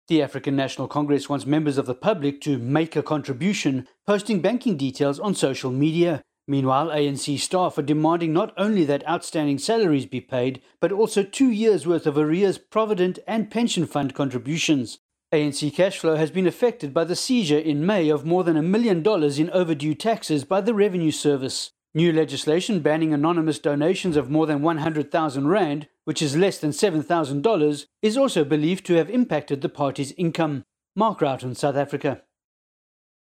The African National Congress wants members of the public to make a contribution, posting banking details on social media. Meanwhile, ANC staff are demanding not only that outstanding salaries be paid, but also 2 years' worth of arrears, provident and pension fund contributions. ANC cash flow has been affected by the seizure in May of more than $1 million in overdue taxes by the Revenue Service. New legislation banning anonymous donations of more than 100,000 rand, which is less than $7,000, is also believed to have impacted the party's income. Mark Roughton, South Africa.